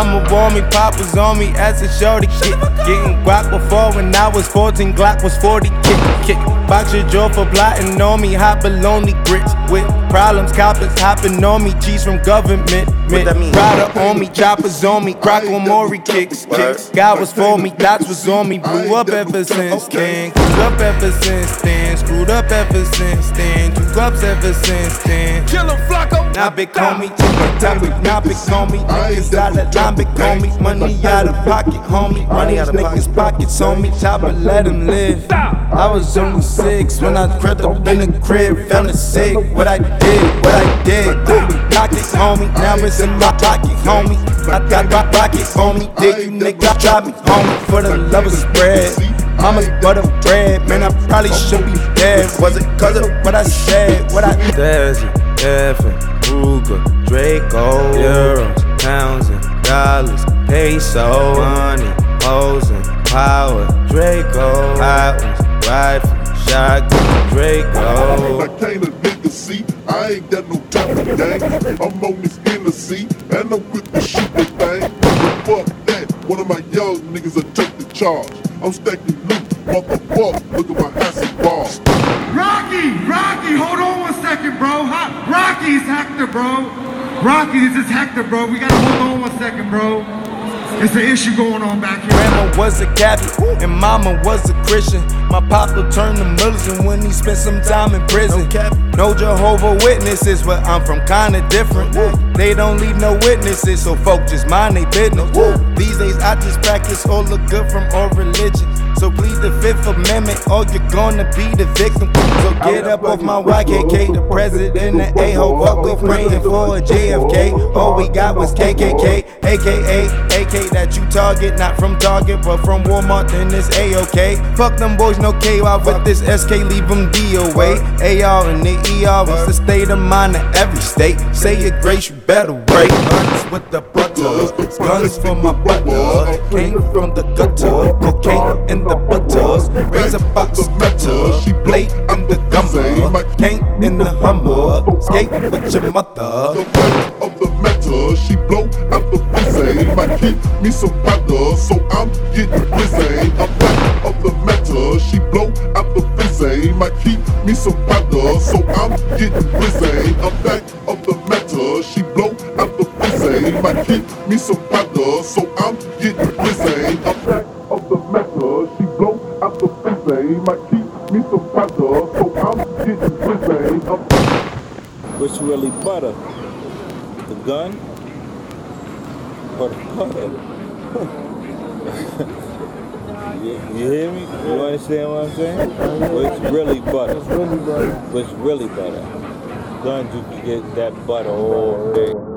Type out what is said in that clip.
Mama warned me, Pop was on me as a shorty kid. Getting guac before when I was 14, Glock was 40. Kick. Box your jaw for plotting on me, hot baloney grits. With problems, coppers hopping on me, cheese from government. Rider on me, choppers on me, crack on Maury kicks. God was for me, dots was on me. Blew up ever since then, screwed up ever since then. Screwed up ever since then, 2 cups ever since then. Kill him, Flacco. Now big homie, now big homie. Niggas out of line, big homie. Money out of pocket, homie. Money out of niggas' pockets, homie. Chopper, let him live. I was only 6 when I crept up in the crib. Found a sick, what I did. Pocket, homie. Now it's in my pocket, homie. I got my pocket, homie. Dig you niggas, drop me, homie. For the love of spread. Mama's butter bread, man, I probably should be dead. Was it cause of what I said? What I Desi, Effin, Ruger, Draco, euros, pounds and dollars, peso, money, hoes and power, Draco, hot ones, rifle, shotgun, Draco. I can't a nigga see, I ain't got no time to gang. I'm on this Hennessy, and I'm quick to shoot the thing. But fuck that, one of my young niggas will take the charge. I'm stacking loot, motherfucker, look at my acid bar. Rocky, hold on 1 second, bro. Rocky, it's Hector, bro. Rocky, this is Hector, bro. We gotta hold on 1 second, bro. It's an issue going on back here. Grandma was a Catholic and mama was a Christian. My papa turned to Muslim when he spent some time in prison. No Jehovah Witnesses, but I'm from kinda different. They don't leave no witnesses, so folk just mind they business. These days I just practice all the good from all religion. So plead the 5th Amendment or you're gonna be the victim. So get up off my YKK, the president, the a-hole. What we praying for, a JFK. All we got was KKK, aka AK that you target. Not from Target, but from Walmart, then it's A-OK. Fuck them boys, no KY with this SK, leave them DOA. AR and the ER is the state of mind of every state. Say your grace, you better wait. Guns with the butter, guns for my butter. Came from the gutter, cocaine in the butters. Razor box cutter, blade in the gummer. Came in the Hummer, skate with your mother. The weight of the metal, she blow out the pussy. Might keep me some butter, so I'm getting busy. I'm back of the metal, she blow out the pussy. Might keep me some butter, so I'm getting busy. I'm back of the metal, she blow out the pussy. Might keep me some butter, so I'm getting busy. I'm back of the metal, she blow out the pussy. Might keep me some butter, so I'm getting busy. What's really butter? The gun? Or the butter? You hear me? You understand what I'm saying? What's really butter? What's really butter? Guns, you can get that butter all day.